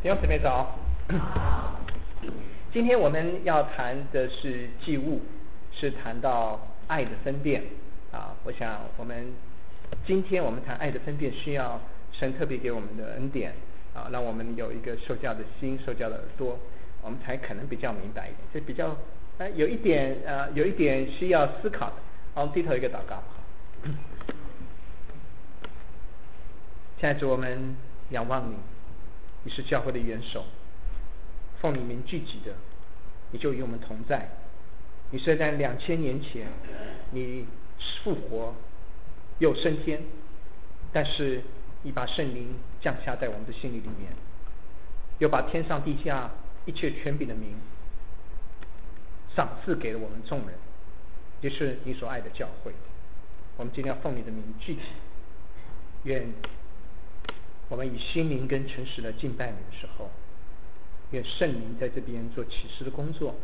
弟兄姊妹早。今天我们要谈的是祭物，是谈到爱的分辨啊。我想今天我们谈爱的分辨，需要神特别给我们的恩典啊，让我们有一个受教的心、受教的耳朵，我们才可能比较明白一点。这比较有一点需要思考的。我们低头一个祷告，好。现在主，我们仰望你，你是教会的元首，奉你名聚集的，你就与我们同在。你是在2000年前，你复活又升天，但是你把圣灵降下在我们的心里面，又把天上地下一切权柄的名赏赐给了我们众人，也是你所爱的教会。我们今天要奉你的名聚集，愿我们以心灵跟诚实的敬拜你的时候，愿圣灵在这边做启示的工作，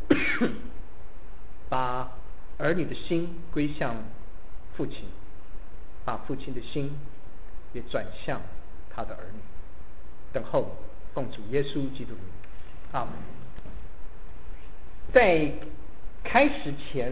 把儿女的心归向父亲，把父亲的心也转向他的儿女，等候奉主耶稣基督名，阿们。在开始前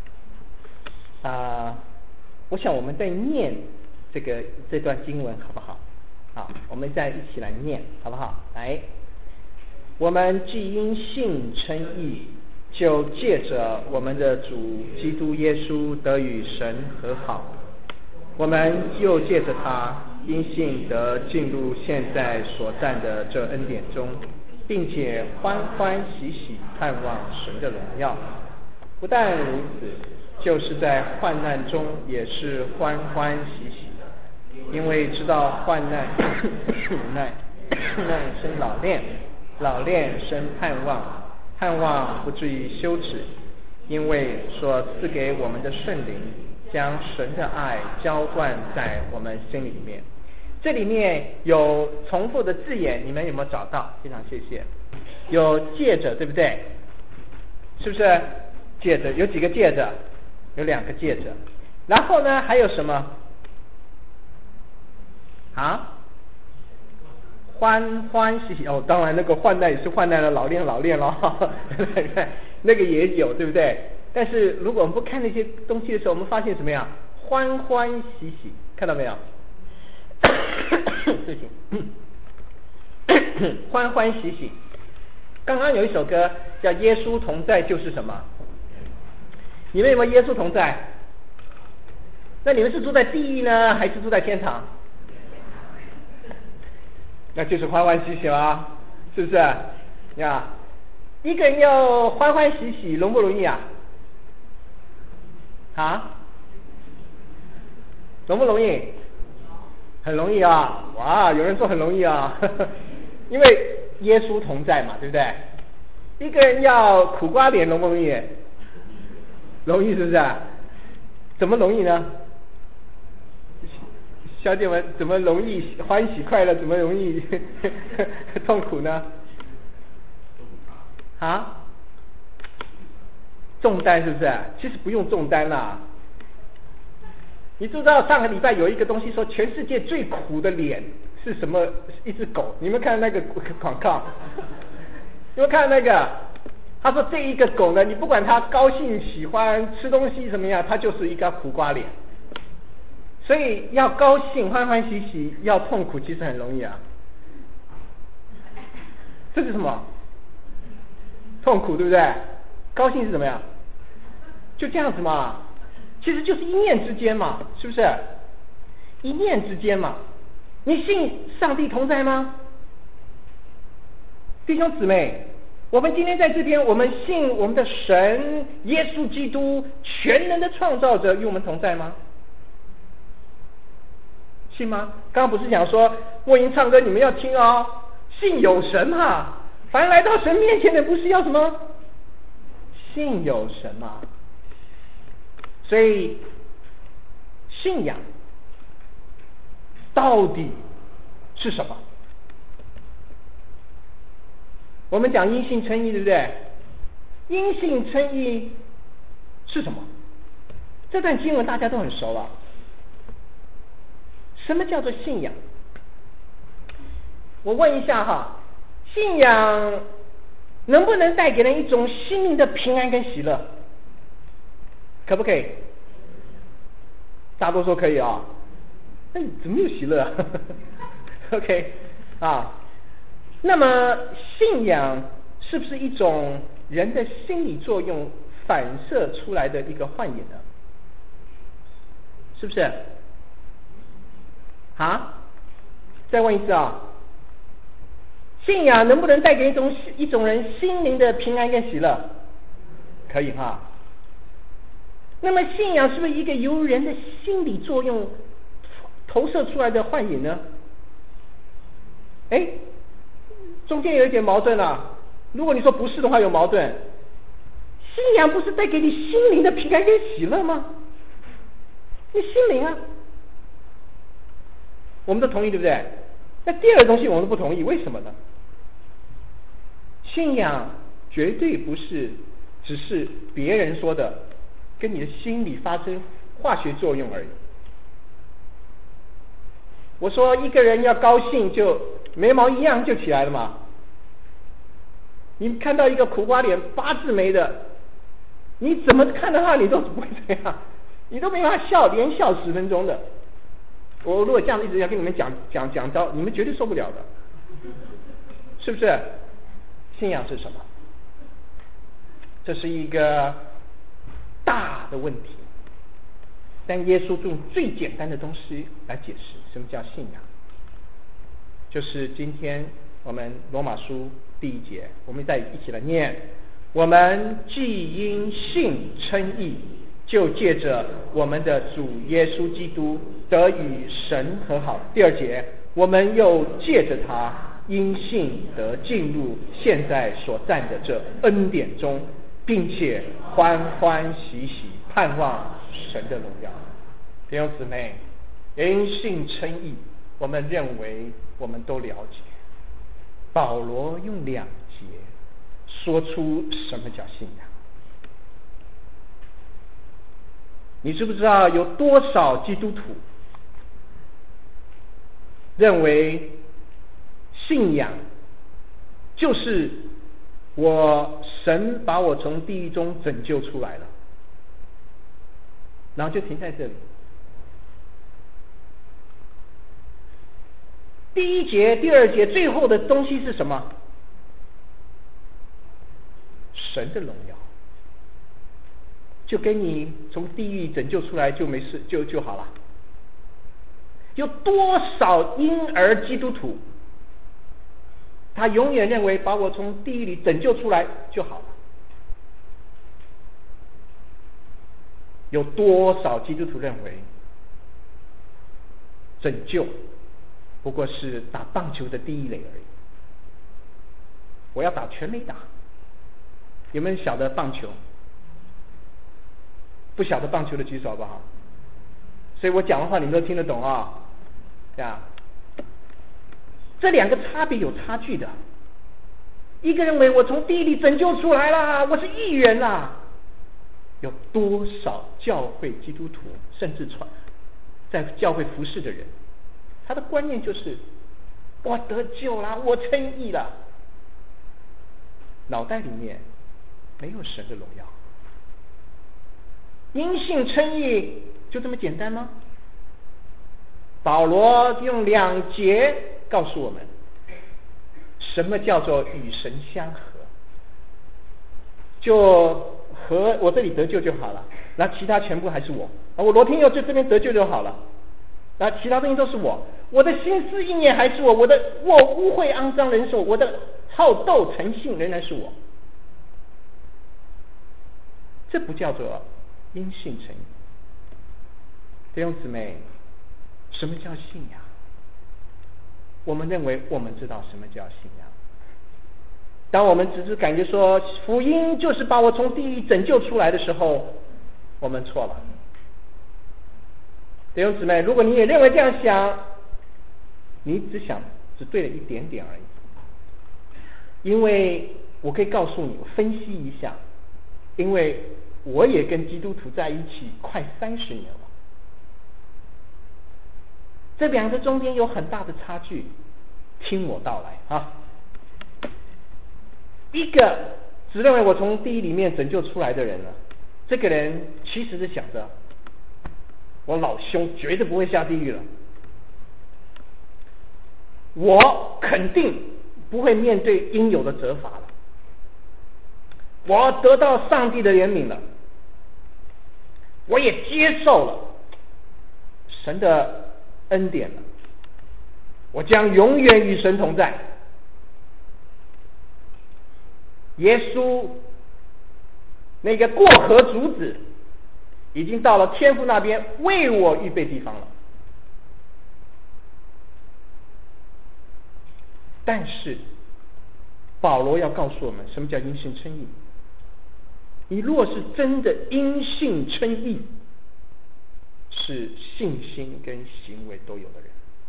我想我们在念这段经文好不好？好，我们再一起来念好不好？来，我们既因信称义，就借着我们的主基督耶稣得与神和好。我们又借着他因信得进入现在所占的这恩典中，并且欢欢喜喜盼望神的荣耀。不但如此，就是在患难中也是欢欢喜喜的，因为知道患难生老练，老练生盼望，盼望不至于羞耻，因为所赐给我们的圣灵将神的爱浇灌在我们心里面。这里面有重复的字眼，你们有没有找到？非常谢谢。有借着，对不对？是不是借着？有几个借着？有2个借着。然后呢，还有什么？欢欢喜喜。当然那个患难也是患难了，老练了那个也有，对不对？但是如果我们不看那些东西的时候，我们发现什么呀？欢欢喜喜，看到没有？对不起，欢欢喜喜。刚刚有一首歌叫《耶稣同在》，就是什么？你们有没有耶稣同在？那你们是住在地狱呢，还是住在天堂？那就是欢欢喜喜啦，是不是呀？一个人要欢欢喜喜，容不容易啊？容不容易？很容易啊！哇，有人说很容易啊，因为耶稣同在嘛，对不对？一个人要苦瓜脸，容不容易？容易，是不是？怎么容易呢？小姐们，怎么容易欢喜快乐？怎么容易痛苦呢？重担是不是？其实不用重担啦。你知道上个礼拜有一个东西说全世界最苦的脸是什么？一只狗。你们看那个广告？你们看那个？他说这一个狗呢，你不管它高兴、喜欢吃东西怎么样，它就是一个苦瓜脸。所以要高兴、欢欢喜喜，要痛苦其实很容易啊。这是什么？痛苦，对不对？高兴是怎么样？就这样子嘛，其实就是一念之间嘛，是不是？一念之间嘛。你信上帝同在吗？弟兄姊妹，我们今天在这边，我们信我们的神耶稣基督全能的创造者与我们同在吗？信吗？刚刚不是讲说莫音唱歌你们要听哦，信有神嘛，凡来到神面前的不是要什么？信有神嘛。所以信仰到底是什么？我们讲因信称义，对不对？因信称义是什么？这段经文大家都很熟啊。什么叫做信仰？我问一下哈， 信仰能不能带给人一种心灵的平安跟喜乐？可不可以？大多数可以啊。那你怎么有喜乐啊？OK 啊，那么信仰是不是一种人的心理作用反射出来的一个幻影呢？是不是？啊？再问一次啊，信仰能不能带给一种人心灵的平安跟喜乐？可以哈。那么信仰是不是一个由人的心理作用投射出来的幻影呢？中间有一点矛盾啊。如果你说不是的话，有矛盾。信仰不是带给你心灵的平安跟喜乐吗？你心灵啊，我们都同意，对不对？那第二个东西我们都不同意，为什么呢？信仰绝对不是只是别人说的跟你的心理发生化学作用而已。我说一个人要高兴，就眉毛一样就起来了嘛。你看到一个苦瓜脸八字眉的，你怎么看的话你都不会这样，你都没办法笑，连笑10分钟的。我如果这样一直要跟你们讲到，你们绝对受不了的，是不是？信仰是什么？这是一个大的问题，但耶稣用最简单的东西来解释什么叫信仰，就是今天我们罗马书第1节，我们再一起来念：我们既因信称义，就借着我们的主耶稣基督得与神和好。第2节，我们又借着他因信得进入现在所站的这恩典中，并且欢欢喜喜盼望神的荣耀。弟兄姊妹，因信称义，我们认为我们都了解。保罗用2节说出什么叫信仰。你知不知道有多少基督徒认为信仰就是神把我从地狱中拯救出来了，然后就停在这里。第1节、第2节最后的东西是什么？神的荣耀，就给你从地狱拯救出来就没事，就好了。有多少婴儿基督徒，他永远认为把我从地狱里拯救出来就好了？有多少基督徒认为拯救不过是打棒球的第1垒而已？我要打全垒打。有没有晓得棒球？不晓得棒球的举手好不好？所以我讲的话你们都听得懂啊。这2个差别有差距的。一个认为我从地里拯救出来啦，我是义人啦。有多少教会基督徒，甚至在教会服侍的人，他的观念就是我得救啦，我称义了，脑袋里面没有神的荣耀。因信称义就这么简单吗？保罗用2节告诉我们什么叫做与神相合，就和我这里得救就好了，那其他全部还是我罗天佑就这边得救就好了，那其他东西都是我的心思意念还是我污秽肮脏人手，我的好斗成性仍然是我。这不叫做因信称义。弟兄姊妹，什么叫信仰？我们认为我们知道什么叫信仰。当我们只是感觉说福音就是把我从地狱拯救出来的时候，我们错了。弟兄姊妹，如果你也认为这样想，你只对了一点点而已。因为我可以告诉你，我分析一下，因为我也跟基督徒在一起快30年了，这2个中间有很大的差距，听我道来啊。 一个只认为我从地狱里面拯救出来的人呢，这个人其实是想着我老兄绝对不会下地狱了，我肯定不会面对应有的责罚了，我得到上帝的怜悯了，我也接受了神的恩典了，我将永远与神同在。耶稣那个过河卒子已经到了天父那边为我预备地方了。但是保罗要告诉我们什么叫因信称义。你若是真的因信称义，是信心跟行为都有的人。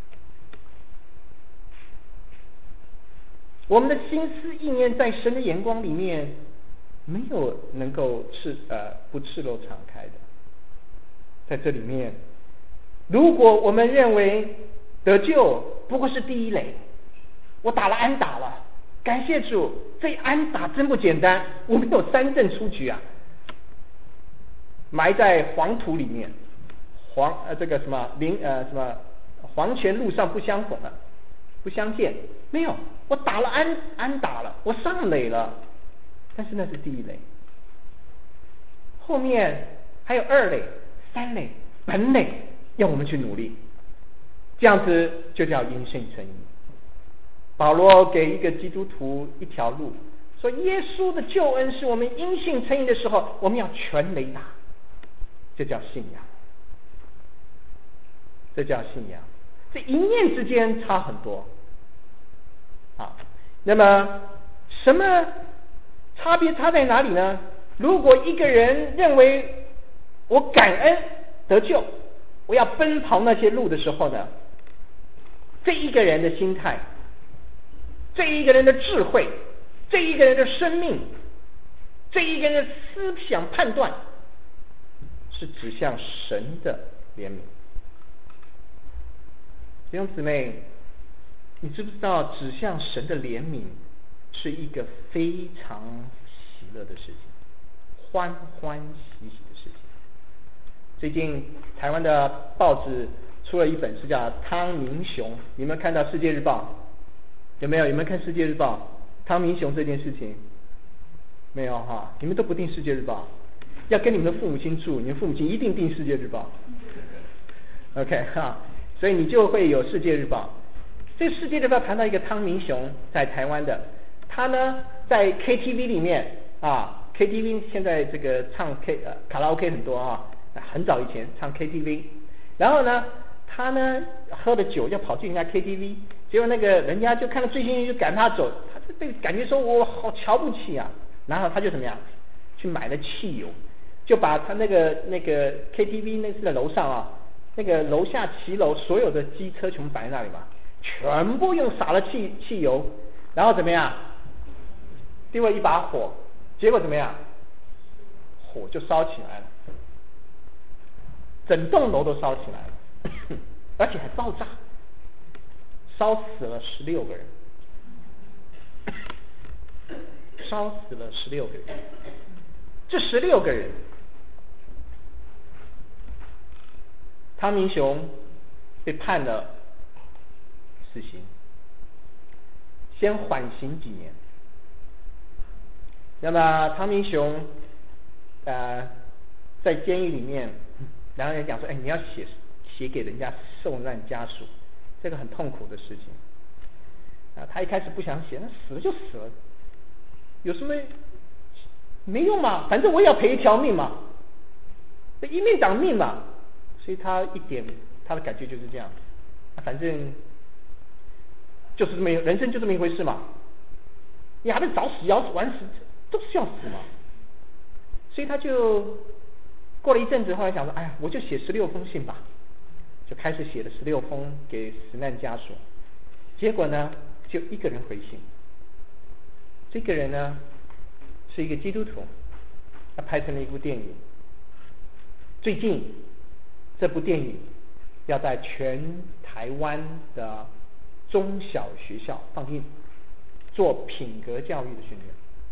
我们的心思意念在神的眼光里面没有能够不赤裸敞开的。在这里面，如果我们认为得救不过是第一垒，我打了安打了，感谢主，这安打真不简单，我们有3振出局啊，埋在黄土里面，这个什么黄泉路上不相逢了，不相见，没有，我打了安打了，我上垒了，但是那是第一垒，后面还有2垒、3垒、本垒要我们去努力，这样子就叫因信称义。保罗给一个基督徒一条路，说耶稣的救恩是我们因信称义的时候，我们要全垒打，这叫信仰，这叫信仰，这一念之间差很多啊。那么什么差别差在哪里呢？如果一个人认为我感恩得救，我要奔跑那些路的时候呢，这一个人的心态，这一个人的智慧，这一个人的生命，这一个人的思想判断，是指向神的怜悯。弟兄姊妹，你知不知道指向神的怜悯是一个非常喜乐的事情，欢欢喜喜的事情。最近台湾的报纸出了一本是叫汤明雄，你有没有看到《世界日报》？有没有看《世界日报》汤明雄这件事情？没有哈，你们都不订《世界日报》，要跟你们的父母亲住，你们父母亲一定订《世界日报》。OK 哈，所以你就会有《世界日报》。这个《世界日报》谈到一个汤明雄在台湾的，他呢在 KTV 里面啊 ，KTV 现在这个唱卡拉 OK 很多啊，很早以前唱 KTV， 然后呢他呢喝了酒要跑进人家 KTV， 结果那个人家就看到醉醺醺就赶他走，他就被感觉说我好瞧不起啊，然后他就怎么样去买了汽油，就把他那个 KTV 那是在楼上啊，那个楼下骑楼所有的机车全部摆在那里嘛，全部用洒了汽油，然后怎么样丢了一把火，结果怎么样火就烧起来了，整栋楼都烧起来了，而且还爆炸，烧死了16个人，烧死了16个人。这16个人，汤明雄被判了死刑，先缓刑几年。那么汤明雄在监狱里面，然后人讲说，你要写给人家受难家属，这个很痛苦的事情啊。他一开始不想写，那死了就死了，有什么没用嘛，反正我也要赔一条命嘛，一命挡命嘛，所以他的感觉就是这样，反正就是这么人生就这么一回事嘛，你还是早死要晚死都是要死嘛，所以他就过了一阵子，后来想说，哎呀，我就写16封信吧，就开始写了16封给死难家属。结果呢，就一个人回信，这个人呢是一个基督徒，他拍成了一部电影。最近这部电影要在全台湾的中小学校放映，做品格教育的训练。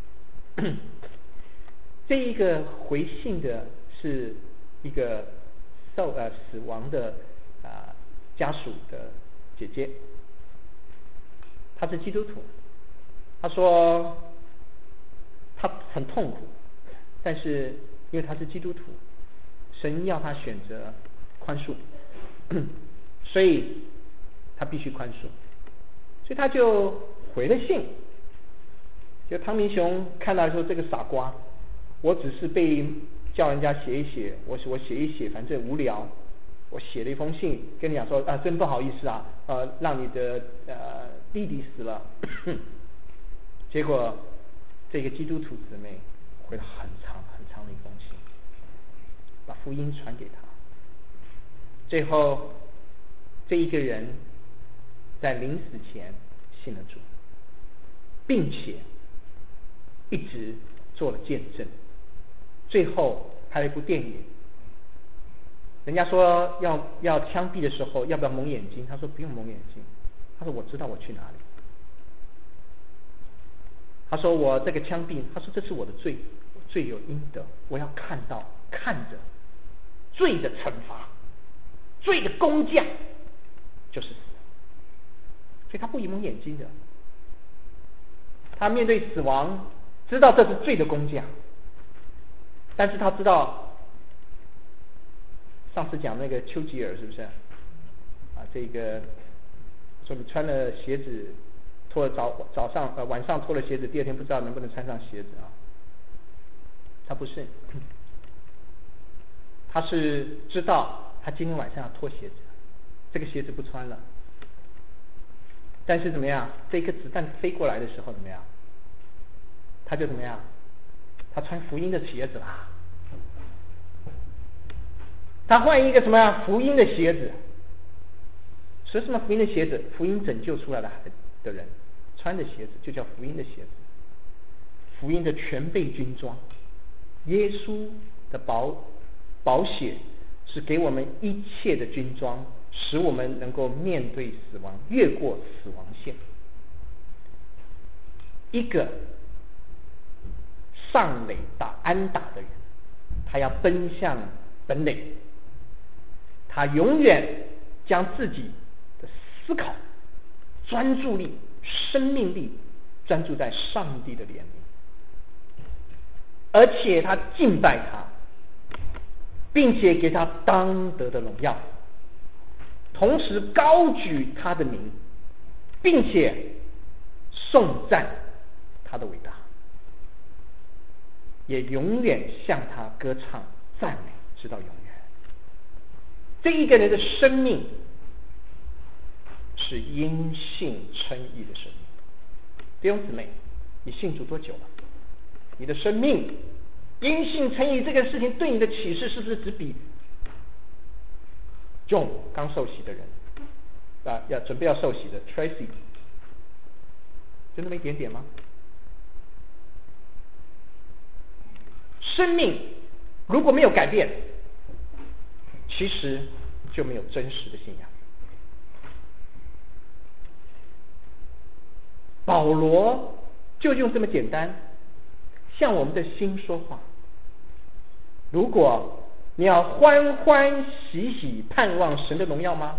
这一个回信的是一个死亡的家属的姐姐，她是基督徒。她说她很痛苦，但是因为她是基督徒，神要她选择宽恕，所以她必须宽恕，所以她就回了信。就汤明雄看到说，这个傻瓜，我只是被叫人家写一写，我写一写，反正无聊，我写了一封信跟你讲说真不好意思啊，让你的弟弟死了。结果这个基督徒姊妹回了很长很长的一封信，把福音传给他。最后这一个人在临死前信了主，并且一直做了见证，最后拍了一部电影。人家说要枪毙的时候要不要蒙眼睛，他说不用蒙眼睛，他说我知道我去哪里。他说我这个枪毙，他说这是我的罪，罪有应得，我要看着罪的惩罚，罪的工价就是死。所以他不蒙眼睛的，他面对死亡知道这是罪的工价，但是他知道上次讲那个丘吉尔是不是这个说你穿了鞋子脱了晚上脱了鞋子，第二天不知道能不能穿上鞋子他不是，他是知道他今天晚上要脱鞋子，这个鞋子不穿了，但是怎么样，这一颗子弹飞过来的时候怎么样，他就怎么样，他穿福音的鞋子啦，他换一个什么呀，福音的鞋子。所以什么福音的鞋子？福音拯救出来的人穿的鞋子就叫福音的鞋子，福音的全备军装。耶稣的宝血是给我们一切的军装，使我们能够面对死亡，越过死亡线。一个上垒打安打的人，他要奔向本垒，他永远将自己的思考、专注力、生命力专注在上帝的怜悯，而且他敬拜他，并且给他当得的荣耀，同时高举他的名，并且颂赞他的伟大，也永远向他歌唱赞美，直到永远。这一个人的生命是因信称义的生命。弟兄姊妹，你信主多久了？你的生命因信称义这个事情对你的启示是不是只比 John 刚受洗的人要准备要受洗的 Tracy 就那么一点点吗？生命如果没有改变，其实就没有真实的信仰。保罗就用这么简单向我们的心说话。如果你要欢欢喜喜盼望神的荣耀吗？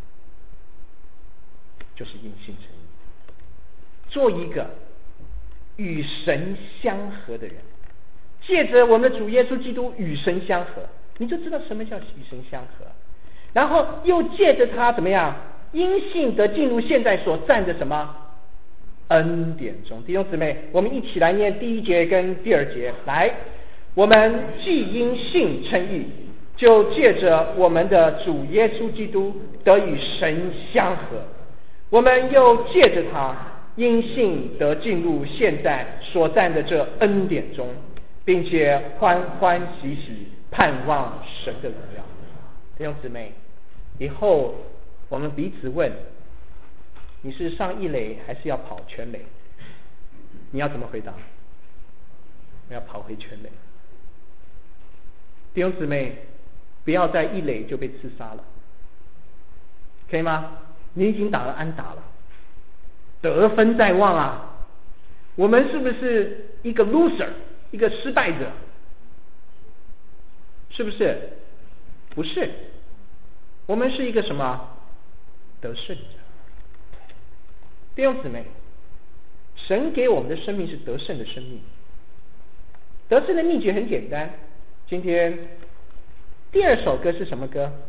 就是因信称义，做一个与神相合的人，借着我们的主耶稣基督与神相合，你就知道什么叫与神相合。然后又借着他怎么样，因信得进入现在所站的什么恩典中。弟兄姊妹，我们一起来念第一节跟第二节。来，我们既因信称义，就借着我们的主耶稣基督得与神相合，我们又借着他因信得进入现在所站的这恩典中，并且欢欢喜喜盼望神的荣耀。弟兄姊妹，以后我们彼此问，你是上一垒还是要跑全垒？你要怎么回答？我要跑回全垒。弟兄姊妹，不要在一垒就被刺杀了，可以吗？你已经打了安打了，得分在望啊！ 我们是不是一个 loser， 一个失败者？是不是？不是，我们是一个什么？得胜者。弟兄姊妹，神给我们的生命是得胜的生命。得胜的秘诀很简单，今天第二首歌是什么歌？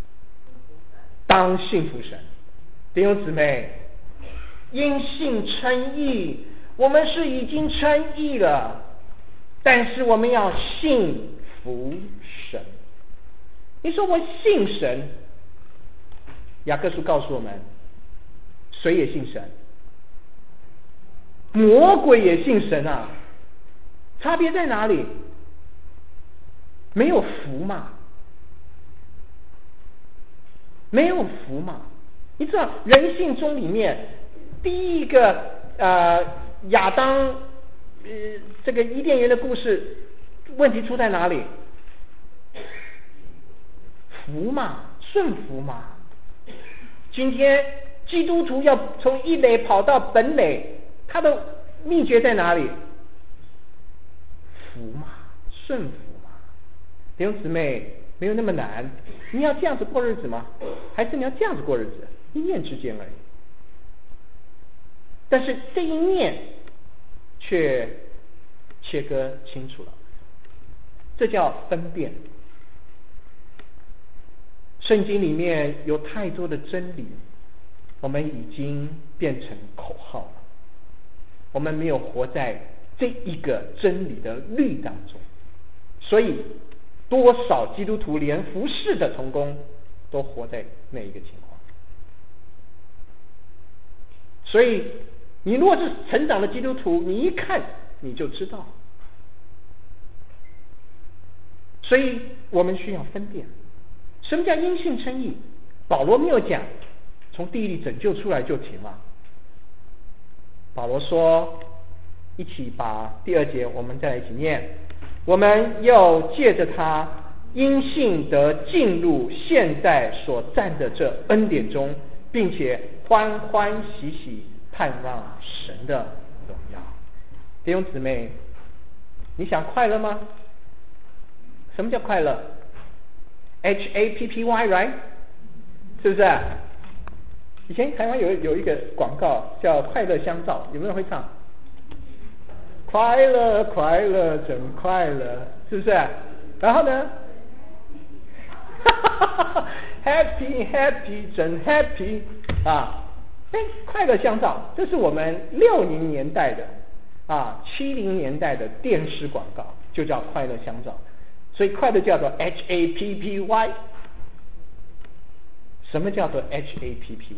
当信服神。弟兄姊妹，因信称义，我们是已经称义了，但是我们要信服神。你说我信神，雅各书告诉我们，谁也信神？魔鬼也信神啊！差别在哪里？没有福嘛？没有福嘛？你知道人性中里面第一个亚当这个伊甸园的故事，问题出在哪里？福嘛，顺服嘛。今天基督徒要从一垒跑到本垒，他的秘诀在哪里？福嘛，顺服嘛。弟兄姊妹，没有那么难。你要这样子过日子吗？还是你要这样子过日子？一念之间而已。但是这一念却切割清楚了，这叫分辨。圣经里面有太多的真理，我们已经变成口号了，我们没有活在这一个真理的律当中，所以多少基督徒连服侍的同工都活在那一个情况。所以你如果是成长的基督徒，你一看你就知道。所以我们需要分辨什么叫因信称义。保罗没有讲从地狱拯救出来就停了。保罗说，一起把第二节我们再来一起念，我们要借着他因信得进入现在所站的这恩典中，并且欢欢喜喜盼望神的荣耀。弟兄姊妹，你想快乐吗？什么叫快乐？ HAPPY right？ 是不是？以前台湾有一个广告叫快乐香皂，有没有人会唱？快乐快乐真快乐，是不是？然后呢？Happy Happy 真 Happy 啊！快乐香皂，这是我们60年代的70年代的电视广告，就叫快乐香皂。所以快乐叫做 HAPPY。 什么叫做 HAPPY？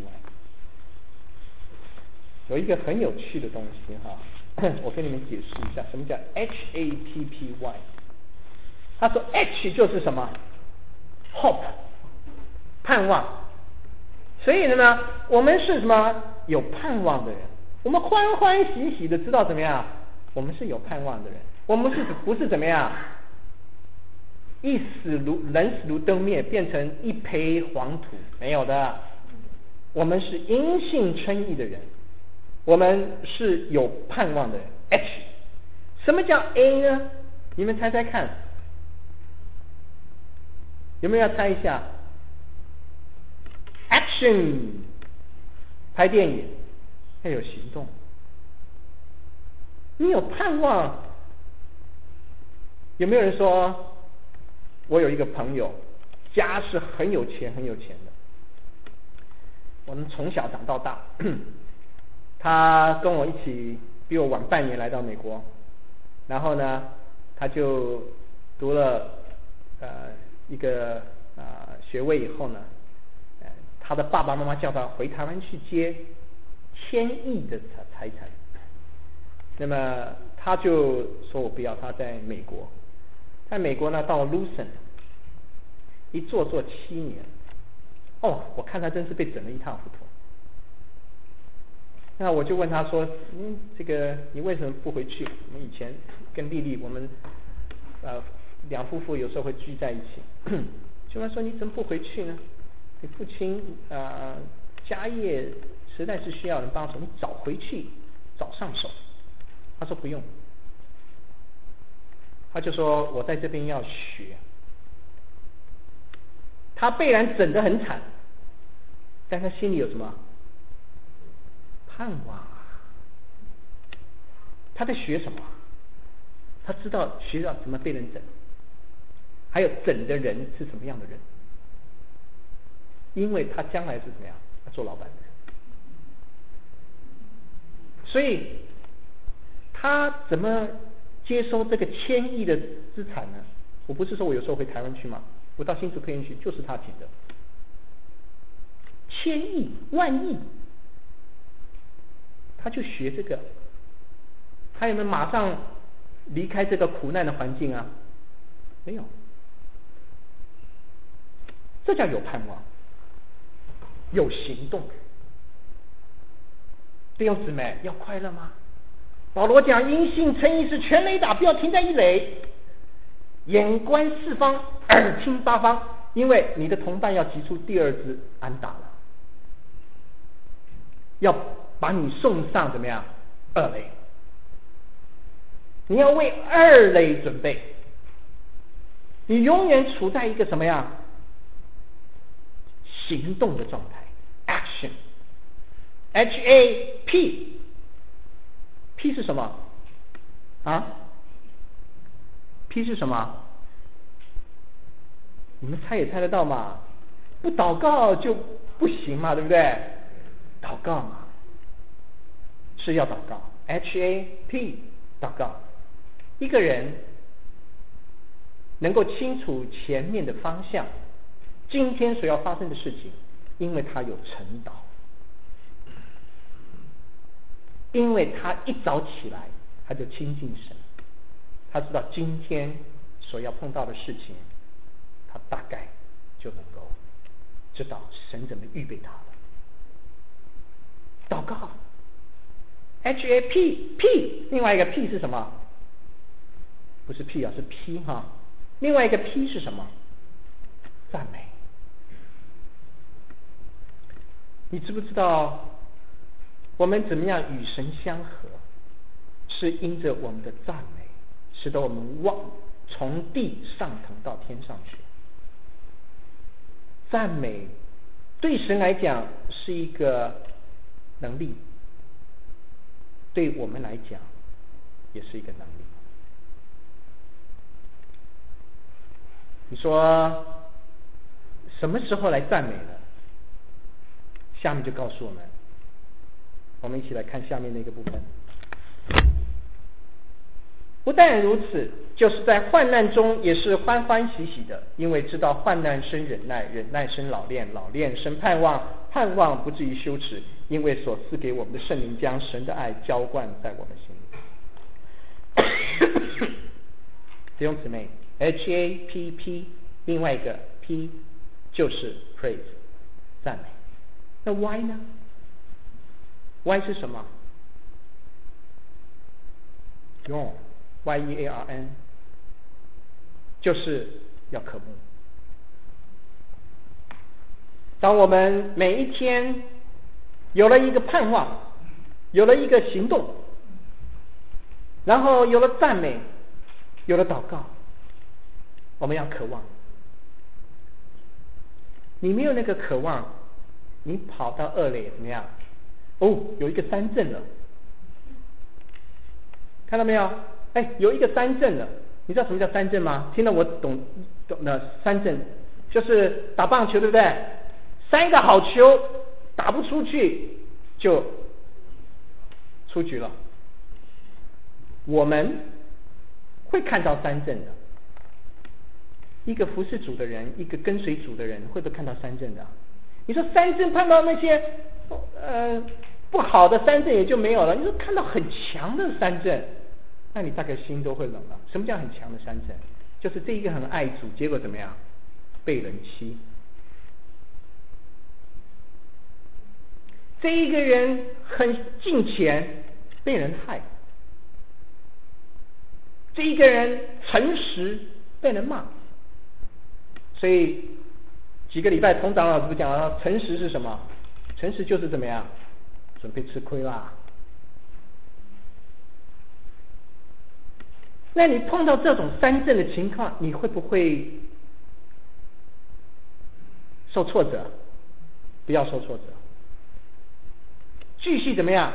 有一个很有趣的东西我跟你们解释一下什么叫 HAPPY。 他说 H 就是什么 Hope， 盼望。所以呢，我们是什么？有盼望的人，我们欢欢喜喜的知道怎么样？我们是有盼望的人，我们不是怎么样？人死如灯灭，变成一抔黄土，没有的。我们是因信称义的人，我们是有盼望的人。H， 什么叫 A 呢？你们猜猜看，有没有要猜一下 ？Action， 拍电影要有行动。你有盼望，有没有人说？我有一个朋友，家是很有钱的，我们从小长到大，他跟我一起，比我晚半年来到美国，然后呢，他就读了一个学位以后呢，他的爸爸妈妈叫他回台湾去接1000亿的财产，那么他就说我不要，他在美国。在美国呢，到 Lucent 一做7年，我看他真是被整得一塌糊涂。那我就问他说，这个你为什么不回去？我们以前跟丽丽，我们两夫妇有时候会聚在一起。就他说你怎么不回去呢？你父亲家业实在是需要人帮手，你早回去，早上手。 他说不用，他就说我在这边要学。他被人整得很惨，但他心里有什么盼望啊？他在学什么？他知道学到怎么被人整，还有整的人是什么样的人，因为他将来是怎么样，他做老板的人，所以他怎么接收这个1000亿的资产呢？我不是说我有时候回台湾去吗？我到新竹科研局就是他请的，1000亿、万亿，他就学这个，他有没有马上离开这个苦难的环境啊？没有，这叫有盼望，有行动。弟兄姊妹，要快乐吗？保罗讲因信称义是全垒打，不要停在一垒，眼观四方，耳听八方，因为你的同伴要击出第2支安打了，要把你送上怎么样2垒，你要为2垒准备，你永远处在一个什么样行动的状态 ，action。HAP，P 是什么啊 ？P 是什么？你们猜也猜得到嘛？不祷告就不行嘛，对不对？祷告嘛，是要祷告。HAP， 祷告。一个人能够清楚前面的方向，今天所要发生的事情，因为他有晨祷。因为他一早起来，他就亲近神，他知道今天所要碰到的事情，他大概就能够知道神怎么预备他了。祷告 ，HAP， 另外一个 P 是什么？不是 P 啊，是 P 哈。另外一个 P 是什么？赞美。你知不知道？我们怎么样与神相合，是因着我们的赞美，使得我们从地上腾到天上去。赞美对神来讲是一个能力，对我们来讲也是一个能力。你说什么时候来赞美呢？下面就告诉我们。我们一起来看下面的一个部分。不但如此，就是在患难中也是欢欢喜喜的，因为知道患难生忍耐，忍耐生老练，老练生盼望，盼望不至于羞耻，因为所赐给我们的圣灵将神的爱浇灌在我们心里。弟兄姊妹 ，HAPP， 另外一个 P 就是 praise， 赞美。那 Y 呢？Y 是什么？用 YEARN， 就是要渴慕。当我们每一天有了一个盼望，有了一个行动，然后有了赞美，有了祷告，我们要渴望。你没有那个渴望，你跑到2垒怎么样？哦，有一个3振了，看到没有？哎，有一个3振了。你知道什么叫3振吗？听了我懂的3振，就是打棒球，对不对？3个好球打不出去就出局了。我们会看到3振的。一个服侍主的人，一个跟随主的人，会不会看到3振的？你说3振碰到那些不好的3振也就没有了。你说看到很强的3振，那你大概心都会冷了。什么叫很强的3振？就是这一个很爱主，结果怎么样？被人欺。这一个人很敬虔，被人害。这一个人诚实，被人骂。所以几个礼拜童长老师讲了，诚实是什么？诚实就是怎么样？准备吃亏啦。 那你碰到这种三振的情况，你会不会受挫折？不要受挫折，继续怎么样？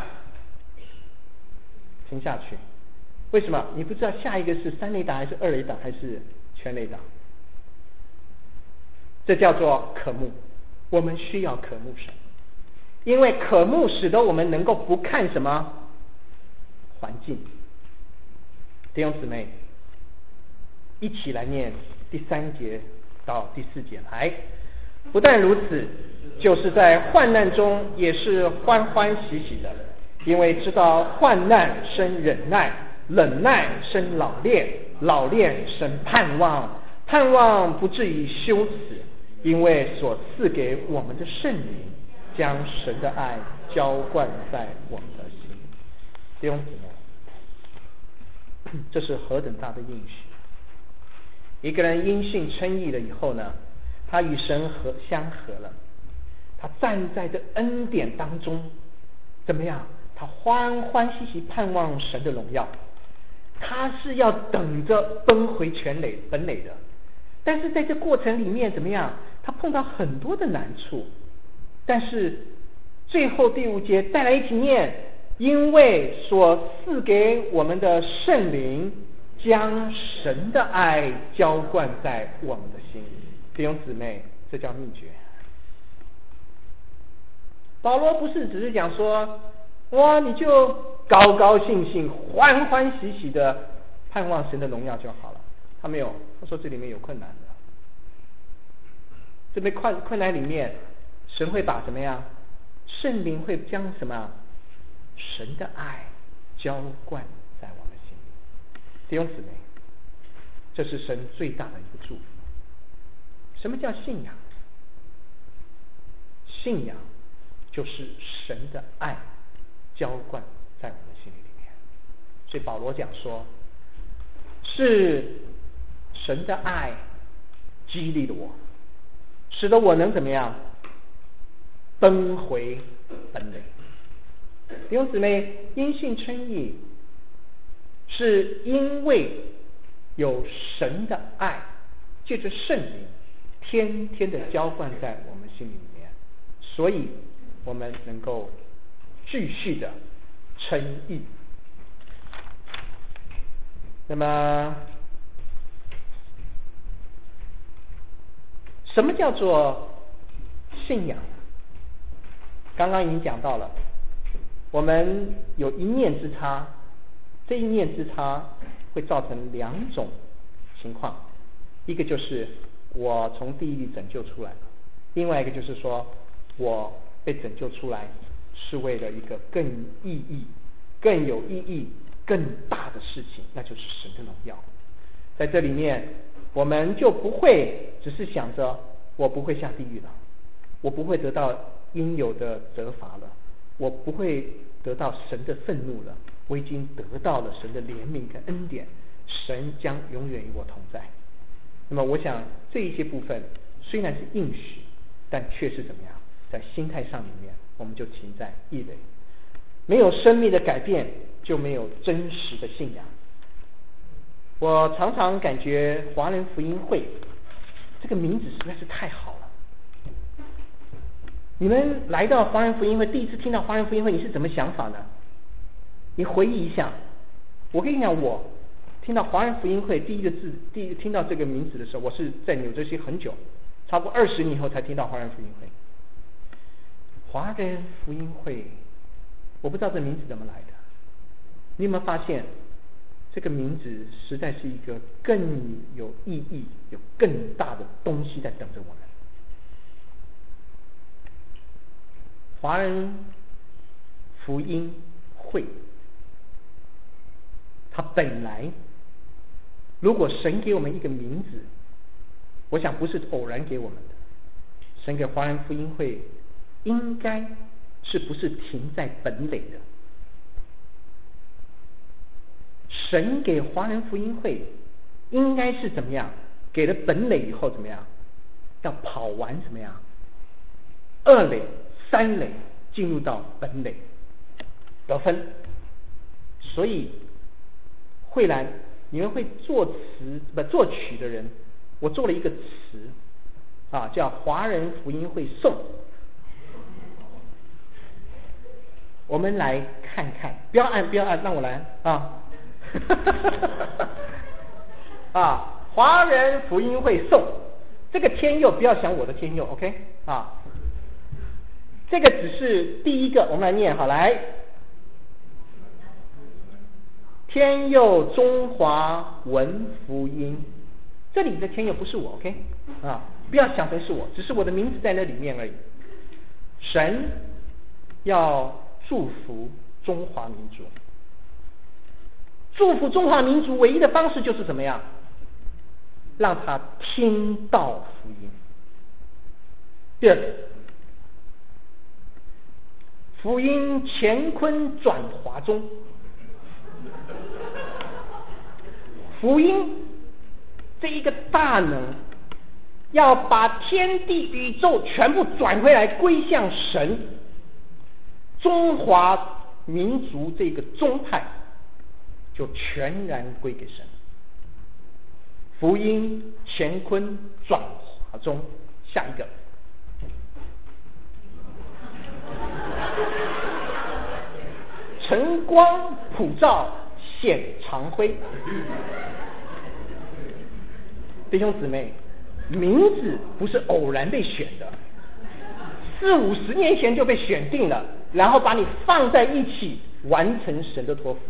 停下去。为什么？你不知道下一个是三垒打还是二垒打还是全垒打。这叫做渴慕，我们需要渴慕神，因为渴慕使得我们能够不看什么环境。弟兄姊妹，一起来念第3节到第4节来。不但如此，就是在患难中也是欢欢喜喜的，因为知道患难生忍耐，忍耐生老练，老练生盼望，盼望不至于羞耻，因为所赐给我们的圣灵将神的爱浇灌在我们的心。弟兄姊妹，这是何等大的应许！一个人因信称义了以后呢，他与神相合了，他站在这恩典当中，怎么样？他欢欢喜喜盼望神的荣耀，他是要等着奔回本垒的。但是在这过程里面怎么样？他碰到很多的难处，但是最后第5节再来一起念，因为所赐给我们的圣灵将神的爱浇灌在我们的心里。弟兄姊妹，这叫秘诀。保罗不是只是讲说，哇，你就高高兴兴欢欢喜喜的盼望神的荣耀就好了，他没有，他说这里面有困难的，这边困难里面，神会把怎么样？圣灵会将什么？神的爱浇灌在我们心里。弟兄姊妹，这是神最大的一个祝福。什么叫信仰？信仰就是神的爱浇灌在我们心里面。所以保罗讲说，是神的爱激励了我，使得我能怎么样？奔回本垒。弟兄姊妹，因信称义，是因为有神的爱，借着圣灵天天的浇灌在我们心里面，所以我们能够继续的称义。那么什么叫做信仰？刚刚已经讲到了，我们有一念之差，这一念之差会造成2种情况，一个就是我从地狱里拯救出来了，另外一个就是说我被拯救出来是为了一个更有意义更大的事情，那就是神的荣耀。在这里面我们就不会只是想着我不会下地狱了，我不会得到应有的责罚了，我不会得到神的愤怒了，我已经得到了神的怜悯跟恩典，神将永远与我同在。那么我想这一些部分虽然是应许，但却是怎么样，在心态上里面我们就停在异类。没有生命的改变，就没有真实的信仰。我常常感觉华人福音会这个名字实在是太好了。你们来到华人福音会，第一次听到华人福音会，你是怎么想法呢？你回忆一下。我跟你讲，我听到华人福音会第一个听到这个名字的时候，我是在纽泽西很久，超过20年以后才听到华人福音会。华人福音会，我不知道这名字怎么来的。你有没有发现，这个名字实在是一个更有意义、有更大的东西在等着我们。华人福音会，它本来如果神给我们一个名字，我想不是偶然给我们的，神给华人福音会应该是不是停在本垒的？神给华人福音会应该是怎么样？给了本垒以后怎么样？要跑完怎么样？2垒、3垒进入到本垒得分。所以慧兰你们会作曲的人，我做了一个词叫华人福音会颂。我们来看看，不要按，让我来华人福音会颂，这个天佑不要想我的天佑 ，OK 这个只是第一个，我们来念好来。天佑中华文福音，这里的天佑不是我 ，OK 不要想成是我，只是我的名字在那里面而已。神要祝福中华民族，祝福中华民族唯一的方式就是怎么样？让他听到福音。第二个，福音乾坤转华中，福音这一个大能要把天地宇宙全部转回来归向神，中华民族这个宗派就全然归给神。福音乾坤转华中，下一个晨光普照显长辉。弟兄姊妹，名字不是偶然被选的，40-50年前就被选定了，然后把你放在一起完成神的托付。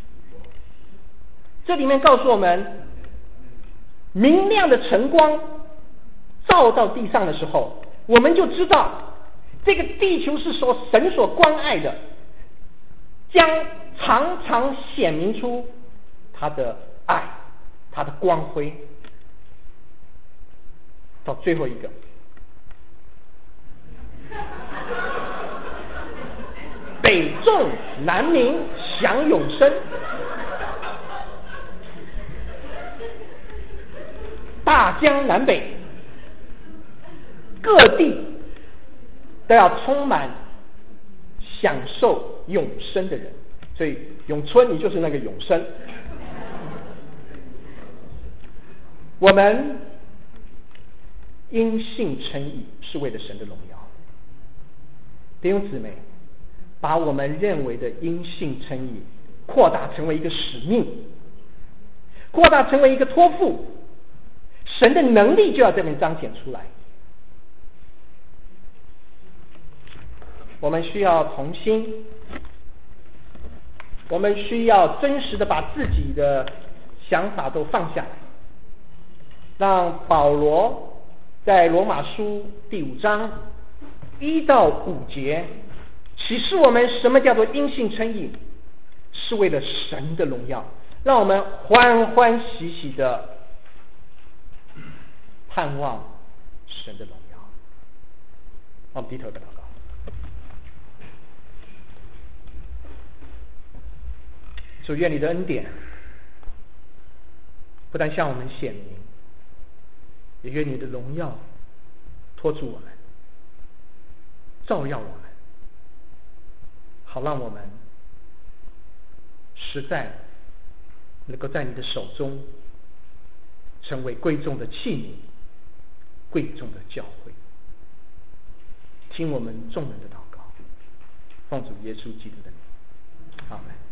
这里面告诉我们，明亮的晨光照到地上的时候，我们就知道这个地球是神所关爱的，将常常显明出他的爱，他的光辉。到最后一个，北众南民享永生。大江南北各地都要充满享受永生的人，所以永春你就是那个永生。我们因信称义是为了神的荣耀。弟兄姊妹，把我们认为的因信称义扩大成为一个使命，扩大成为一个托付，神的能力就要这边彰显出来。我们需要同心，我们需要真实的把自己的想法都放下来，让保罗在罗马书第5章1到5节启示我们什么叫做因信称义，是为了神的荣耀，让我们欢欢喜喜的盼望神的荣耀。我们低头的祷告。主，愿你的恩典不但向我们显明，也愿你的荣耀托住我们，照耀我们，好让我们实在能够在你的手中成为贵重的器皿，贵重的教会。听我们众人的祷告，奉主耶稣基督的名，阿们。